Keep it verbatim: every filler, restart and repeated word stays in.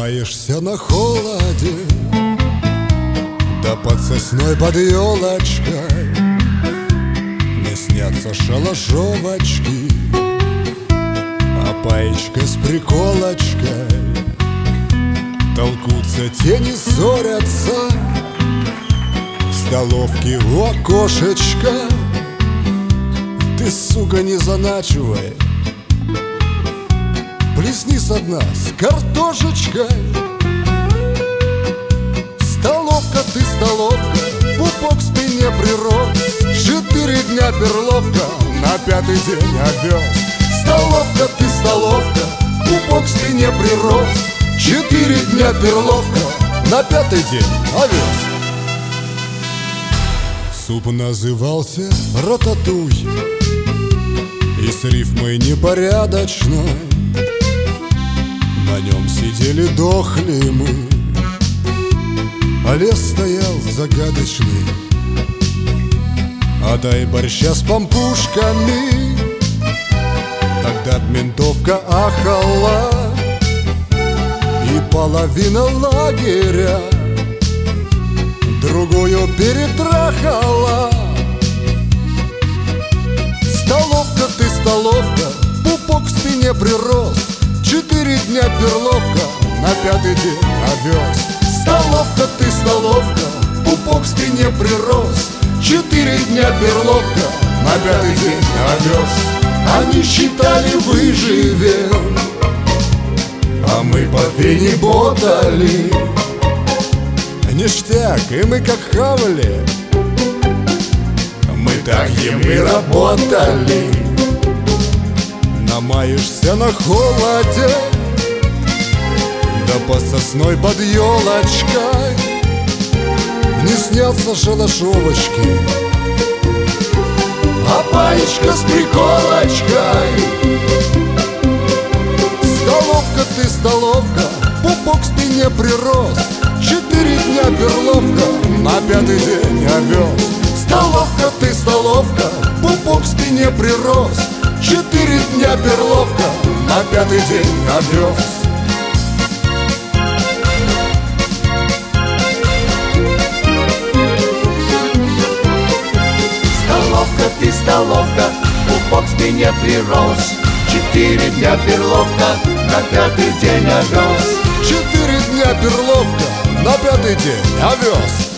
Маешься на холоде, да под сосной под елочкой мне снятся шалашовочки, а паечка с приколочкой толкутся, тени ссорятся в столовке у окошечка. Ты, сука, не заначивай, плесни со дна с картошечкой. Столовка, ты столовка, пупок спине прирос, четыре дня перловка, на пятый день овес. Столовка, ты столовка, пупок спине прирос, четыре дня перловка, на пятый день овес. Суп назывался рататуй, и с рифмой непорядочной на нем сидели, дохли мы, а лес стоял загадочный. А дай борща с пампушками, тогда ментовка ахала, и половина лагеря другую перетрахала. Столовка, ты столовка, пупок к спине прирос, четыре дня перловка, на пятый день овес. Столовка, ты столовка, пупок к спине прирос, четыре дня перловка, на пятый день овес. Они считали, выживем, а мы по пене ботали. Ништяк, и мы как хавали, мы так ем и работали. Намаешься на холоде, да по сосной под елочкой не снятся шалашовочки, а паечка с приколочкой. Столовка, ты столовка, пупок к спине прирос, четыре дня перловка, на пятый день овес. Столовка, ты столовка, пупок к спине прирос, четыре дня перловка, на пятый день овес. Столовка, ты столовка, пупок к спине прирос, четыре дня перловка, на пятый день овес. Четыре дня перловка, на пятый день овес.